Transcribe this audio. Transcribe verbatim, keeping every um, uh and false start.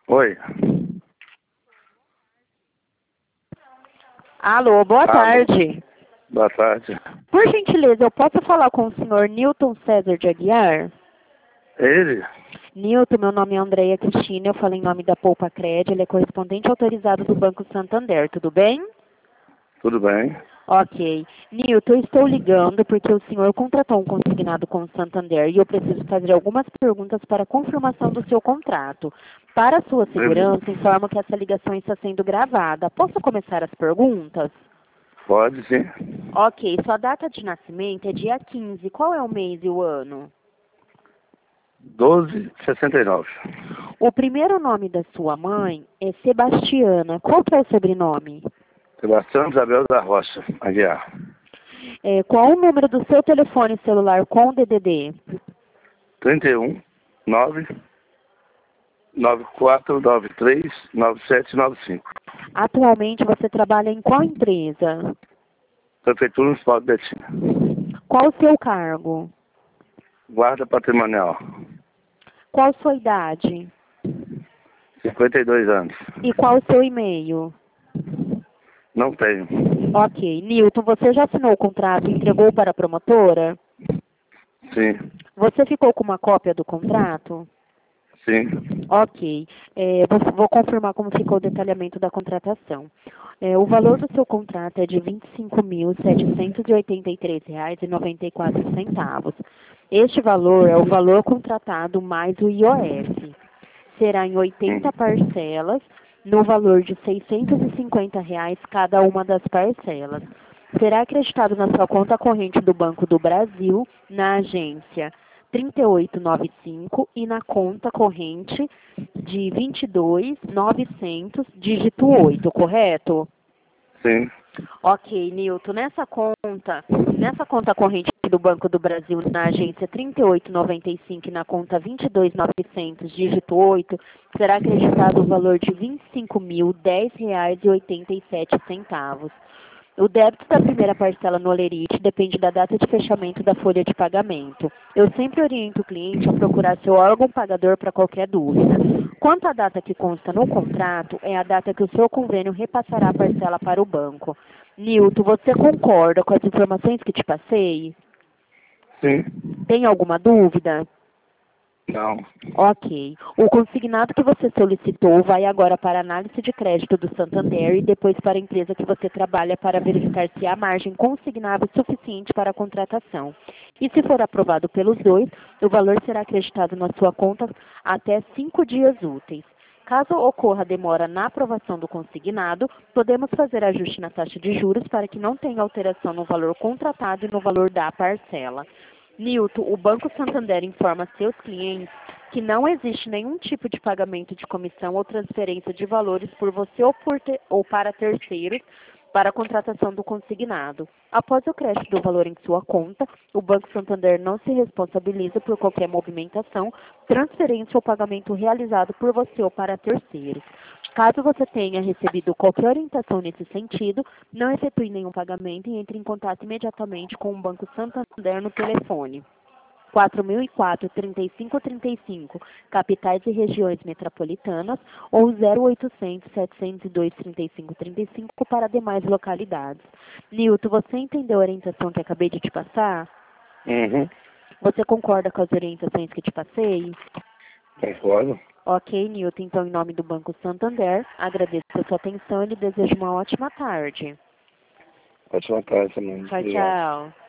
Oi. Alô, boa Alô. tarde. Boa tarde. Por gentileza, eu posso falar com o senhor Newton César de Aguiar? Ele? Newton, meu nome é Andréia Cristina, eu falo em nome da Poupa Cred, ele é correspondente autorizado do Banco Santander, tudo bem? Tudo bem? Ok. Newton, eu estou ligando porque o senhor contratou um consignado com o Santander e eu preciso fazer algumas perguntas para confirmação do seu contrato. Para sua segurança, informo que essa ligação está sendo gravada. Posso começar as perguntas? Pode, sim. Ok. Sua data de nascimento é dia quinze. Qual é o mês e o ano? doze sessenta e nove. O primeiro nome da sua mãe é Sebastiana. Qual que é o sobrenome? Sebastião Isabel da Rocha, Aguiar. É, qual o número do seu telefone celular com D D D? trinta e um, nove, nove quatro nove três, nove sete nove cinco. Atualmente você trabalha em qual empresa? Prefeitura Municipal de Betim. Qual o seu cargo? Guarda Patrimonial. Qual sua idade? cinquenta e dois anos. E qual o seu e-mail? Não tenho. Ok. Newton, você já assinou o contrato e entregou para a promotora? Sim. Você ficou com uma cópia do contrato? Sim. Ok. É, vou, vou confirmar como ficou o detalhamento da contratação. É, o valor do seu contrato é de vinte e cinco mil, setecentos e oitenta e três reais e noventa e quatro centavos. Este valor é o valor contratado mais o I O F. Será em oitenta parcelas, no valor de seiscentos e cinquenta reais cada uma das parcelas. Será acreditado na sua conta corrente do Banco do Brasil, na agência trinta e oito noventa e cinco e na conta corrente de vinte e dois mil novecentos, dígito oito, correto? Sim. Ok, Newton, nessa conta, nessa conta corrente do Banco do Brasil, na agência trinta e oito noventa e cinco e na conta vinte e dois mil novecentos, dígito oito, será acreditado o valor de vinte e cinco mil, dez reais e oitenta e sete centavos. O débito da primeira parcela no Olerite depende da data de fechamento da folha de pagamento. Eu sempre oriento o cliente a procurar seu órgão pagador para qualquer dúvida. Quanto à data que consta no contrato, é a data que o seu convênio repassará a parcela para o banco. Newton, você concorda com as informações que te passei? Sim. Tem alguma dúvida? Não. Ok. O consignado que você solicitou vai agora para a análise de crédito do Santander e depois para a empresa que você trabalha para verificar se há margem consignável suficiente para a contratação. E se for aprovado pelos dois, o valor será acreditado na sua conta até cinco dias úteis. Caso ocorra demora na aprovação do consignado, podemos fazer ajuste na taxa de juros para que não tenha alteração no valor contratado e no valor da parcela. Newton, o Banco Santander informa seus clientes que não existe nenhum tipo de pagamento de comissão ou transferência de valores por você ou, por ter, ou para terceiros para a contratação do consignado. Após o crédito do valor em sua conta, o Banco Santander não se responsabiliza por qualquer movimentação, transferência ou pagamento realizado por você ou para terceiros. Caso você tenha recebido qualquer orientação nesse sentido, não efetue nenhum pagamento e entre em contato imediatamente com o Banco Santander no telefone quatro mil e quatro, trinta e cinco trinta e cinco, capitais e regiões metropolitanas, ou zero oitocentos, setecentos e dois, trinta e cinco trinta e cinco para demais localidades. Newton, você entendeu a orientação que acabei de te passar? Uhum. Você concorda com as orientações que te passei? Concordo. Ok, Newton, então em nome do Banco Santander, agradeço a sua atenção e lhe desejo uma ótima tarde. Ótima tarde também. Tchau, Obrigado. tchau.